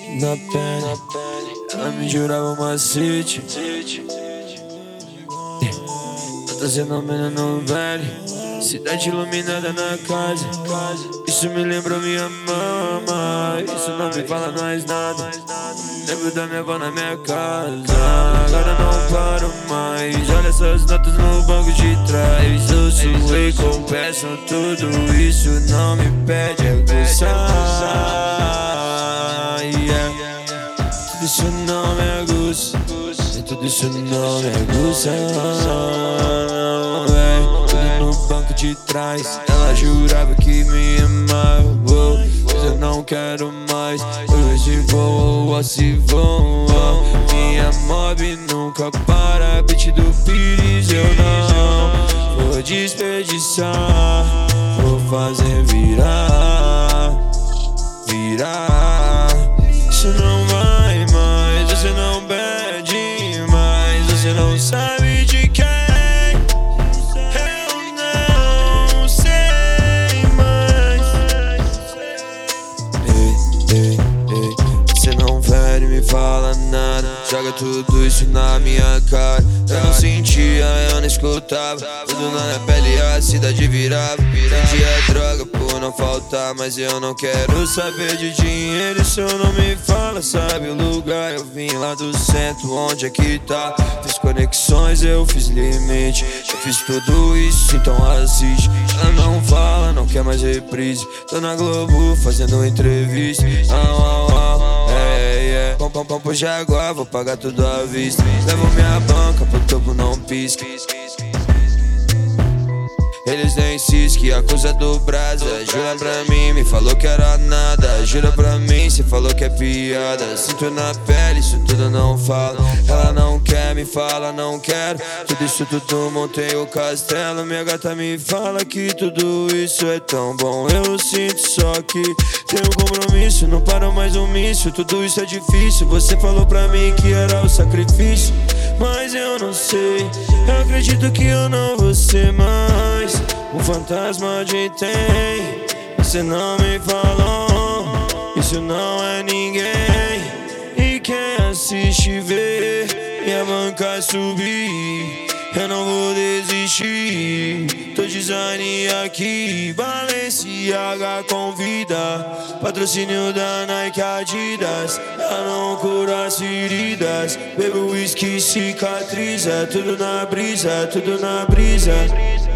na pele. Ela me jurava macete. Eu tô sendo um menino velho, cidade iluminada na casa. Isso me lembra minha mama, isso não me fala mais nada. Lembro da minha avó na minha casa, agora não paro mais. Olha essas notas no banco de trás. Eu suei, confesso tudo isso, não me pede aguçar. Tudo isso não me aguça, tudo isso não me aguça. Tudo no banco de trás, ela jurava que me amava, mas eu não quero mais. Hoje vou, assim vou. Minha mob nunca para, beat do Pires eu não vou desperdiçar. Vou fazer virar. Isso não vai mais, você não pede mais, você não sabe de quem. Eu não sei mais. Ei, você não fere, me fala nada, joga tudo isso na minha cara. Eu não sentia, eu não escutava, tudo na minha pele a cidade virava. Vendia droga por não faltar, mas eu não quero saber de dinheiro. Isso não me fala, sabe o lugar. Eu vim lá do centro, onde é que tá? Fiz conexões, eu fiz limite. Eu fiz tudo isso, então assiste. Ela não fala, não quer mais reprise. Tô na Globo fazendo entrevista. Pão pro Jaguar, vou pagar tudo à vista. Levo minha banca pro topo, não pisca. Eles nem cisque, acusa do brasa. Jura pra mim, me falou que era nada. Jura pra mim, cê falou que é piada. Sinto na pele, isso tudo não fala. Ela não quer, me fala, não quero. Tudo isso tudo montei o castelo. Minha gata me fala que tudo isso é tão bom. Eu sinto só que tenho compromisso, não paro mais um míssil. Tudo isso é difícil, você falou pra mim que era o sacrifício, mas eu não sei, eu acredito que eu não vou ser mais um fantasma de tem. Você não me falou, isso não é ninguém. E quem assiste vê minha banca subir. Eu não vou desistir, tô design aqui. Balenciaga convida, patrocínio da Nike, Adidas. Pra não curar as feridas, bebo whisky, cicatriza. Tudo na brisa, tudo na brisa.